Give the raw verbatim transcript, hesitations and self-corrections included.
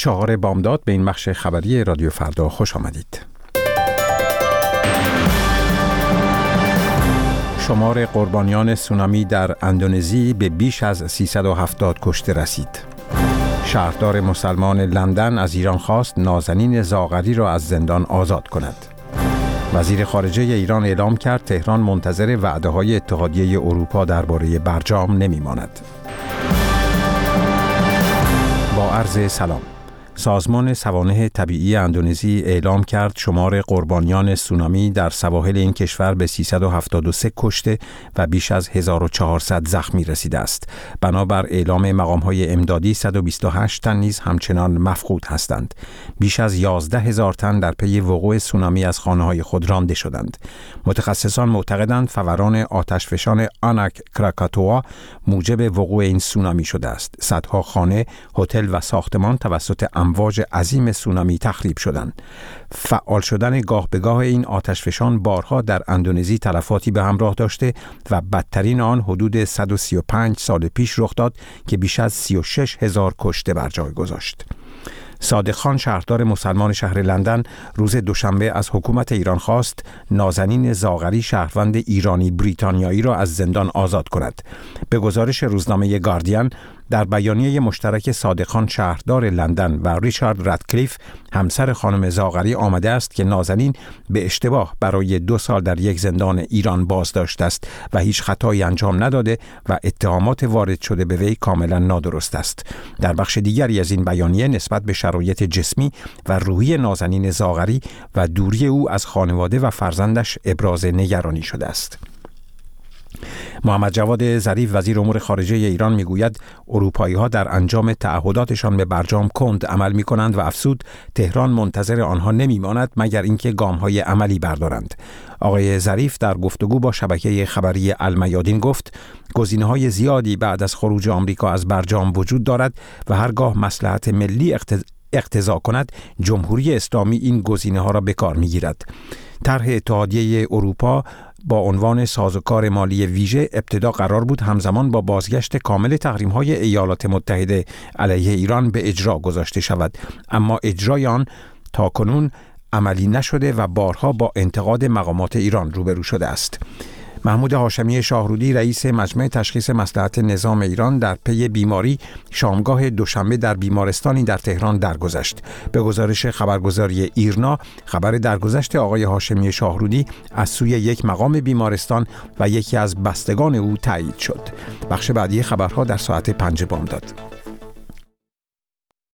چهار بامداد به این بخش خبری رادیو فردا خوش آمدید. شمار قربانیان سونامی در اندونزی به بیش از سیصد و هفتاد کشته رسید. شهردار مسلمان لندن از ایران خواست نازنین زاغری را از زندان آزاد کند. وزیر خارجه ایران اعلام کرد تهران منتظر وعده‌های اتحادیه اروپا درباره برجام نمی‌ماند. با عرض سلام. سازمان سوانح طبیعی اندونزی اعلام کرد شمار قربانیان سونامی در سواحل این کشور به سیصد و هفتاد و سه کشته و بیش از هزار و چهارصد زخمی رسیده است. بنابر اعلام مقام‌های امدادی صد و بیست و هشت تن نیز همچنان مفقود هستند. بیش از یازده هزار تن در پی وقوع سونامی از خانه‌های خود رانده شدند. متخصصان معتقدند فوران آتشفشان آناک کراکاتوا موجب وقوع این سونامی شده است. صدها خانه، هتل و ساختمان توسط امواج عظیم سونامی تخریب شدند. فعال شدن گاه به گاه این آتشفشان بارها در اندونزی تلفاتی به همراه داشته و بدترین آن حدود صد و سی و پنج سال پیش رخ داد که بیش از سی و شش هزار کشته بر جای گذاشت. صادق خان شهردار مسلمان شهر لندن روز دوشنبه از حکومت ایران خواست نازنین زاغری شهروند ایرانی بریتانیایی را از زندان آزاد کند. به گزارش روزنامه گاردین، در بیانیه مشترک صادق خان شهردار لندن و ریچارد رادکلیف همسر خانم زاغری آمده است که نازنین به اشتباه برای دو سال در یک زندان ایران بازداشت است و هیچ خطایی انجام نداده و اتهامات وارد شده به وی کاملا نادرست است. در بخش دیگری از این بیانیه نسبت به شرایط جسمی و روحی نازنین زاغری و دوری او از خانواده و فرزندش ابراز نگرانی شده است. محمد جواد ظریف وزیر امور خارجه ایران میگوید اروپایی‌ها در انجام تعهداتشان به برجام کند عمل می‌کنند و افزود تهران منتظر آنها نمی‌ماند مگر اینکه گام‌های عملی بردارند. آقای ظریف در گفتگو با شبکه خبری المیادین گفت گزینه‌های زیادی بعد از خروج آمریکا از برجام وجود دارد و هرگاه مصلحت ملی اقتضا اقتضا کند جمهوری اسلامی این گزینه‌ها را به کار می‌گیرد. طرح اتحادیه اروپا با عنوان سازوکار مالی ویژه ابتدا قرار بود همزمان با بازگشت کامل تحریم‌های ایالات متحده علیه ایران به اجرا گذاشته شود، اما اجرای آن تاکنون عملی نشده و بارها با انتقاد مقامات ایران روبرو شده است. محمود هاشمی شاهرودی رئیس مجمع تشخیص مصلحت نظام ایران در پی بیماری شامگاه دوشنبه در بیمارستانی در تهران درگذشت. به گزارش خبرگزاری ایرنا خبر درگذشت آقای هاشمی شاهرودی از سوی یک مقام بیمارستان و یکی از بستگان او تایید شد. بخش بعدی خبرها در ساعت پنج بامداد.